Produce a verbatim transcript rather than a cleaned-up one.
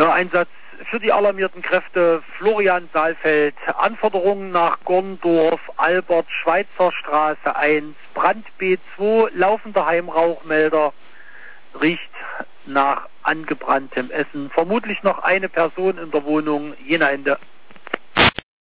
Ja, Einsatz für die alarmierten Kräfte Florian Saalfeld. Anforderungen nach Gorndorf, Albert, Schweizer Straße eins, Brand B zwei, laufender Heimrauchmelder, riecht nach angebranntem Essen. Vermutlich noch eine Person in der Wohnung, Jena Ende.